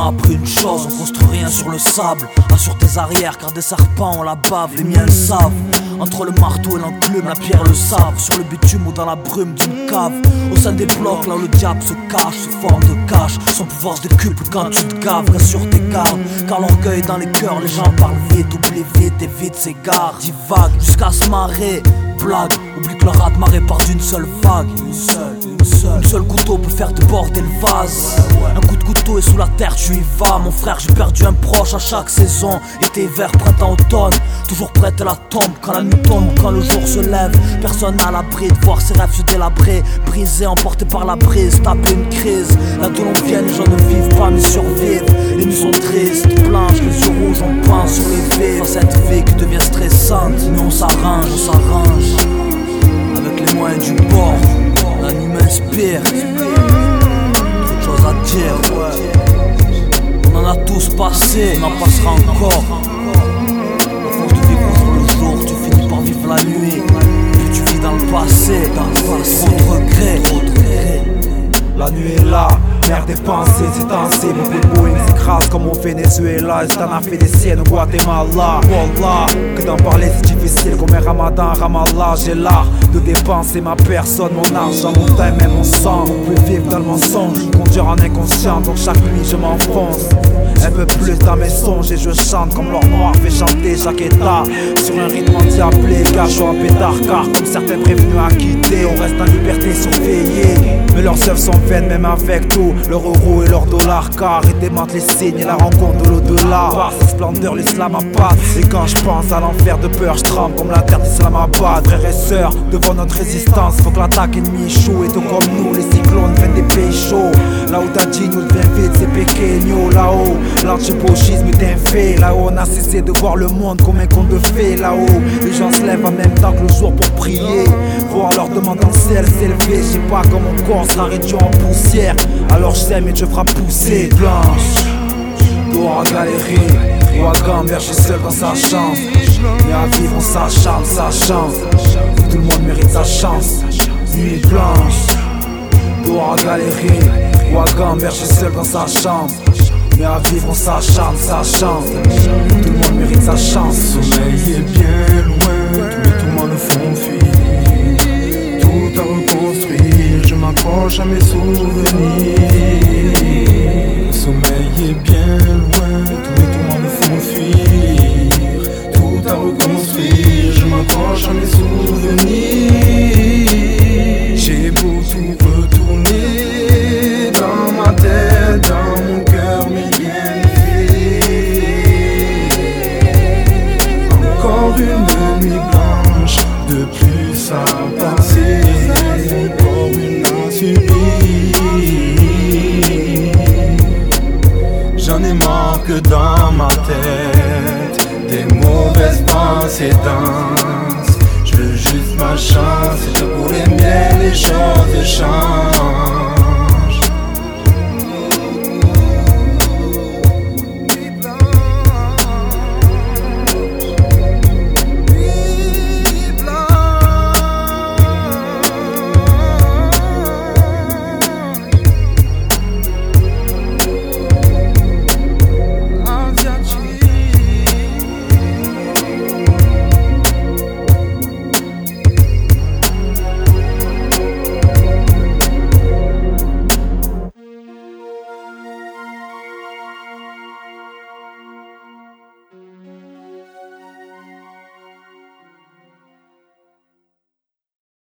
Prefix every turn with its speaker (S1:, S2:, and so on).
S1: m'a appris une chose, on construit rien sur le sable. Assure tes arrières car des serpents on la bave, les miens le savent. Entre le marteau et l'enclume, la pierre le sabre. Sur le bitume ou dans la brume d'une cave. Au sein des blocs, là où le diable se cache, sous forme de cache. Son pouvoir se décuple quand tu te gaves, rassure tes gardes. Car l'orgueil dans les cœurs, les gens parlent vite. Oublie vite, évite ces gares. Divague jusqu'à se marrer, blague. Oublie que le raz-de-marée part d'une seule vague. Un seul couteau peut faire déborder le vase. Un coup de couteau et sous la terre tu y vas. Mon frère, j'ai perdu un proche à chaque saison. Été, hiver, printemps, automne. Toujours prête à la tombe quand la nuit tombe, quand le jour se lève. Personne n'a l'abri de voir ses rêves se délabrer. Brisé, emporté par la brise, taper une crise. Là d'où l'on vient, les gens ne vivent pas mais survivent. Les nuits sont tristes, blanches, les yeux rouges, on pense sur les vies. Dans cette vie qui devient stressante, mais on s'arrange. Avec les moyens du bord, la nuit m'inspire. Trop de choses à dire, ouais. On en a tous passé, on en passera encore. À force de vivre au jour le jour, tu finis par vivre la nuit. Puis tu vis dans le passé, trop de regrets.
S2: La nuit est là, mer des pensées, c'est tassé. Mon Boeing s'écrase comme au Venezuela. Le stan a fait des siennes au Guatemala. Wallah, que d'en parler c'est difficile. Comme un ramadan, Ramallah. J'ai l'art de dépenser ma personne, mon argent, mon temps, même mon sang. On peut vivre dans le mensonge, conduire en inconscient. Donc chaque nuit je m'enfonce un peu plus dans mes songes et je chante comme l'or noir fait chanter chaque état. Sur un rythme anti-appelé, cachot en pétard. Car comme certains prévenus à quitter, on reste en liberté surveillée. Mais leurs œuvres sont vaines même avec tout leur euro et leur dollar. Car ils démentent les signes et la rencontre de l'au-delà. Par sa splendeur l'islam appâte. Et quand je pense à l'enfer de peur, je tremble comme la terre d'Islamabad. Frères et sœurs, devant notre résistance, faut que l'attaque ennemie échoue. Et tout comme nous, les cyclones viennent des pays chauds. Là où t'as dit nous devient vite, c'est pequeño. Là-haut, l'antipogisme est un fait. Là-haut, on a cessé de voir le monde comme un conte de fées. Là-haut, les gens se lèvent en même temps que le jour pour prier. Voir leur demande en ciel s'élever. Je sais pas comme mon corps sera réduit en poussière. Alors je sème et je ferai pousser. Blanche, dehors à galérer. Ouagan, berger seul dans sa chambre. Mais à vivre on s'acharne, sa chance. Tout le monde mérite sa chance. Nuit blanche, dehors à galérer. Ouagan, berger seul dans sa chambre. Mais à vivre on s'acharne, sa chance. Tout le monde mérite sa chance.
S3: Le sommeil est bien loin, tous les tourments le font fuir. Tout à reconstruire, je m'accroche à mes souvenirs. Le sommeil est bien loin, tous les tourments me font fuir. Tout à reconstruire, je m'accroche à mes souvenirs. J'ai beau tout retourner dans ma tête, dans mon cœur, mais rien n'est fait. Encore une nuit blanche, de plus à passer. Encore une à subir. J'en ai marre que dans ma tête des mauvaises pensées dansent. Je veux juste ma chance et je pour les miens les choses changent.